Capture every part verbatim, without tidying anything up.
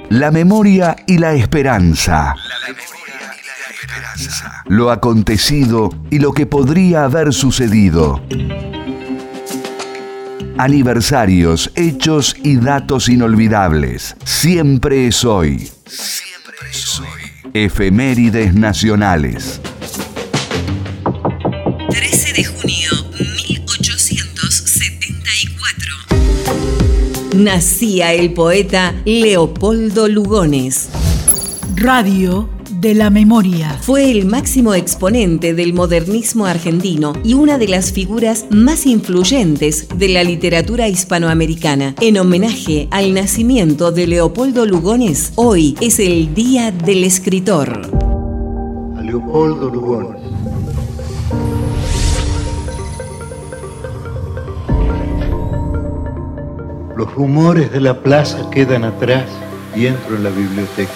La memoria y la esperanza. La memoria y la esperanza. Lo acontecido y lo que podría haber sucedido. Aniversarios, hechos y datos inolvidables. Siempre es hoy. Siempre es hoy. Efemérides nacionales. trece de junio mil ochocientos setenta y cuatro. Nacía el poeta Leopoldo Lugones. Radio de la Memoria. Fue el máximo exponente del modernismo argentino y una de las figuras más influyentes de la literatura hispanoamericana. En homenaje al nacimiento de Leopoldo Lugones, hoy es el Día del Escritor. A Leopoldo Lugones. Los rumores de la plaza quedan atrás y entro en la biblioteca.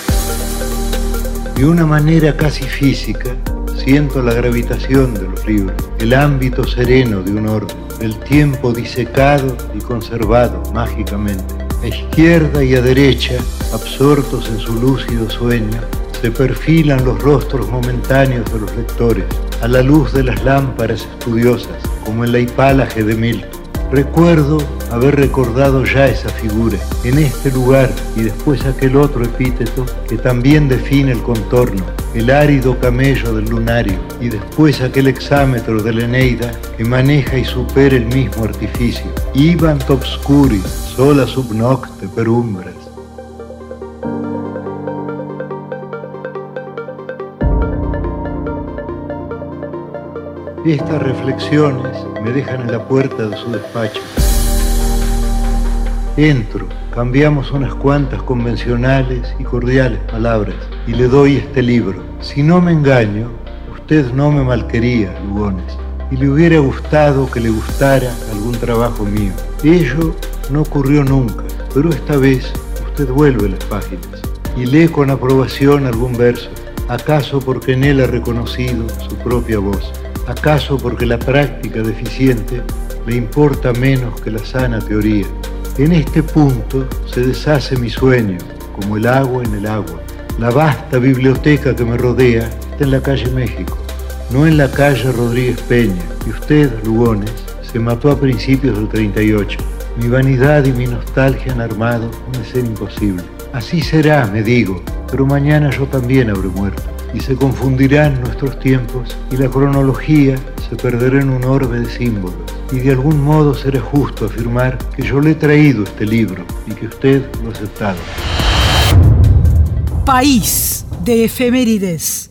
De una manera casi física, siento la gravitación de los libros, el ámbito sereno de un orden, el tiempo disecado y conservado mágicamente. A izquierda y a derecha, absortos en su lúcido sueño, se perfilan los rostros momentáneos de los lectores, a la luz de las lámparas estudiosas, como el hipálaje de Milton. Recuerdo haber recordado ya esa figura, en este lugar y después aquel otro epíteto que también define el contorno, el árido camello del lunario, y después aquel hexámetro de la Eneida que maneja y supera el mismo artificio. Ibant obscuri, sola sub nocte per umbras. Estas reflexiones me dejan en la puerta de su despacho. Entro, cambiamos unas cuantas convencionales y cordiales palabras y le doy este libro. Si no me engaño, usted no me malquería, Lugones, y le hubiera gustado que le gustara algún trabajo mío. Ello no ocurrió nunca, pero esta vez usted vuelve las páginas y lee con aprobación algún verso, acaso porque en él ha reconocido su propia voz. ¿Acaso porque la práctica deficiente le importa menos que la sana teoría? En este punto se deshace mi sueño, como el agua en el agua. La vasta biblioteca que me rodea está en la calle México, no en la calle Rodríguez Peña. Y usted, Lugones, se mató a principios del treinta y ocho. Mi vanidad y mi nostalgia han armado una escena imposible. Así será, me digo, pero mañana yo también habré muerto. Y se confundirán nuestros tiempos y la cronología se perderá en un orbe de símbolos. Y de algún modo será justo afirmar que yo le he traído este libro y que usted lo ha aceptado. País de efemérides.